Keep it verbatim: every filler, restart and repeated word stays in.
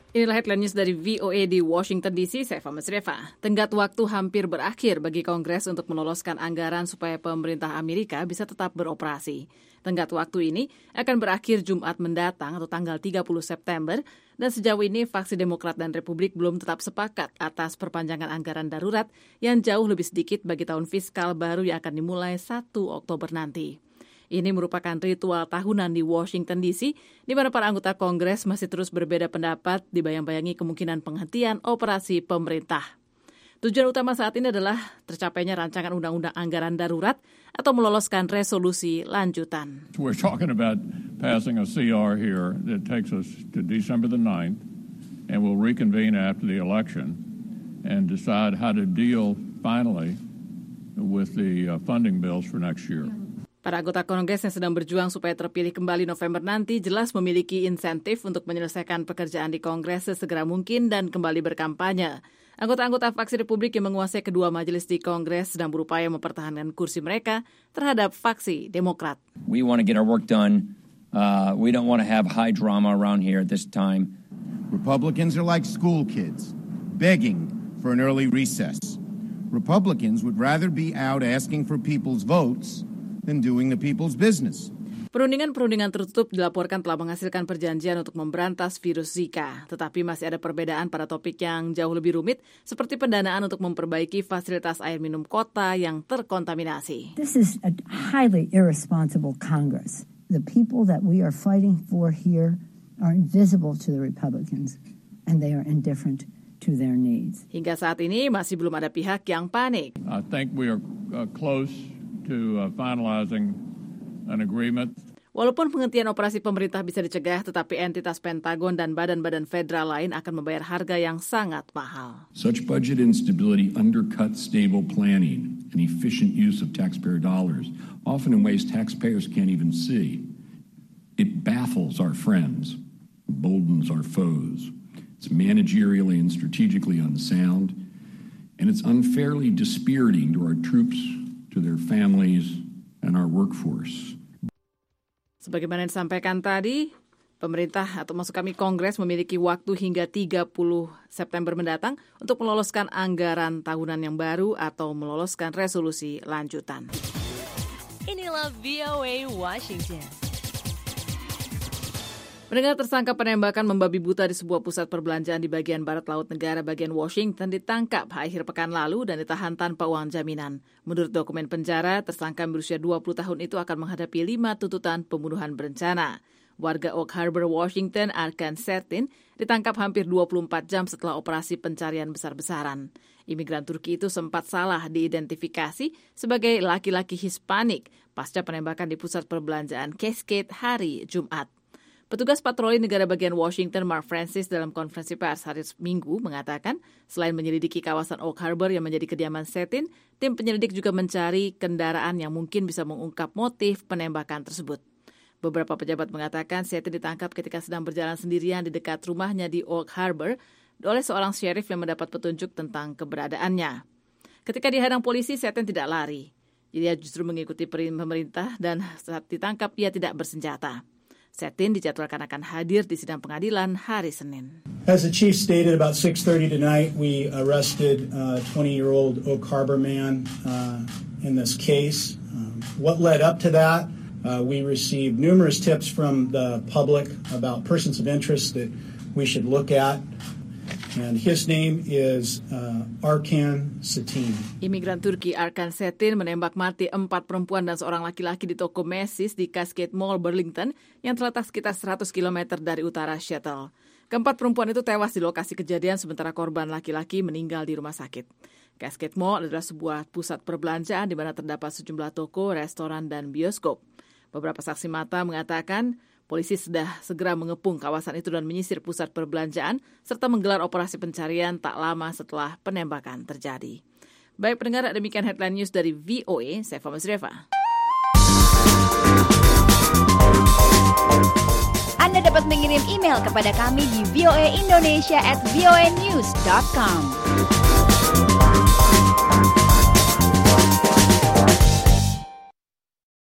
Inilah headline news dari V O A di Washington D C, saya Fama Sreva. Tenggat waktu hampir berakhir bagi Kongres untuk meloloskan anggaran supaya pemerintah Amerika bisa tetap beroperasi. Tenggat waktu ini akan berakhir Jumat mendatang atau tanggal tiga puluh September, dan sejauh ini faksi Demokrat dan Republik belum tetap sepakat atas perpanjangan anggaran darurat yang jauh lebih sedikit bagi tahun fiskal baru yang akan dimulai satu Oktober nanti. Ini merupakan ritual tahunan di Washington D C, di mana para anggota Kongres masih terus berbeda pendapat dibayang-bayangi kemungkinan penghentian operasi pemerintah. Tujuan utama saat ini adalah tercapainya rancangan undang-undang anggaran darurat atau meloloskan resolusi lanjutan. We're talking about passing a C R here that takes us to December the ninth, and we'll reconvene after the election and decide how to deal finally with the funding bills for next year. Para anggota Kongres yang sedang berjuang supaya terpilih kembali November nanti jelas memiliki insentif untuk menyelesaikan pekerjaan di Kongres sesegera mungkin dan kembali berkampanye. Anggota-anggota faksi Republik yang menguasai kedua majelis di Kongres sedang berupaya mempertahankan kursi mereka terhadap faksi Demokrat. We want to get our work done. Uh, we don't want to have high drama around here at this time. Republicans are like school kids, begging for an early recess. Republicans would rather be out asking for people's votes than doing the people's business. Perundingan-perundingan tertutup dilaporkan telah menghasilkan perjanjian untuk memberantas virus Zika, tetapi masih ada perbedaan pada topik yang jauh lebih rumit, seperti pendanaan untuk memperbaiki fasilitas air minum kota yang terkontaminasi. This is a highly irresponsible Congress. The people that we are fighting for here are invisible to the Republicans, and they are indifferent to their needs. Hingga saat ini masih belum ada pihak yang panik. I think we are uh, close to uh, finalizing an agreement. Walaupun penghentian operasi pemerintah bisa dicegah, tetapi entitas Pentagon dan badan-badan federal lain akan membayar harga yang sangat mahal. Such budget instability undercuts stable planning and efficient use of taxpayer dollars, often in ways taxpayers can't even see. It baffles our friends, emboldens our foes. It's managerially and strategically unsound, and it's unfairly dispiriting to our troops, to their families, and our workforce. Sebagaimana yang disampaikan tadi, pemerintah atau maksud kami Kongres memiliki waktu hingga tiga puluh September mendatang untuk meloloskan anggaran tahunan yang baru atau meloloskan resolusi lanjutan. Inilah V O A Washington. Mendengar tersangka penembakan membabi buta di sebuah pusat perbelanjaan di bagian barat laut negara bagian Washington ditangkap akhir pekan lalu dan ditahan tanpa uang jaminan. Menurut dokumen penjara, tersangka berusia dua puluh tahun itu akan menghadapi lima tuntutan pembunuhan berencana. Warga Oak Harbor, Washington, Arkan Sertin, ditangkap hampir dua puluh empat jam setelah operasi pencarian besar-besaran. Imigran Turki itu sempat salah diidentifikasi sebagai laki-laki Hispanik pasca penembakan di pusat perbelanjaan Cascade hari Jumat. Petugas patroli negara bagian Washington, Mark Francis, dalam konferensi pers hari Minggu mengatakan, selain menyelidiki kawasan Oak Harbor yang menjadi kediaman Setin, tim penyelidik juga mencari kendaraan yang mungkin bisa mengungkap motif penembakan tersebut. Beberapa pejabat mengatakan Setin ditangkap ketika sedang berjalan sendirian di dekat rumahnya di Oak Harbor oleh seorang sheriff yang mendapat petunjuk tentang keberadaannya. Ketika dihadang polisi, Setin tidak lari. Dia justru mengikuti pemerintah dan saat ditangkap ia tidak bersenjata. Setin dijadwalkan akan hadir di sidang pengadilan hari Senin. As the chief stated, about six thirty tonight, we arrested a twenty-year-old Oak Harbor man uh, in this case. Um, what led up to that? Uh, we received numerous tips from the public about persons of interest that we should look at. And his name is uh, Arkan Setin. Imigran Turki Arkan Setin menembak mati empat perempuan dan seorang laki-laki di toko Macy's di Cascade Mall, Burlington, yang terletak sekitar seratus kilometer dari utara Seattle. Keempat perempuan itu tewas di lokasi kejadian, sementara korban laki-laki meninggal di rumah sakit. Cascade Mall adalah sebuah pusat perbelanjaan di mana terdapat sejumlah toko, restoran, dan bioskop. Beberapa saksi mata mengatakan polisi sudah segera mengepung kawasan itu dan menyisir pusat perbelanjaan serta menggelar operasi pencarian tak lama setelah penembakan terjadi. Baik pendengar, demikian headline news dari V O A, saya Fama Sreva. Anda dapat mengirim email kepada kami di voaindonesia at voanews dot com.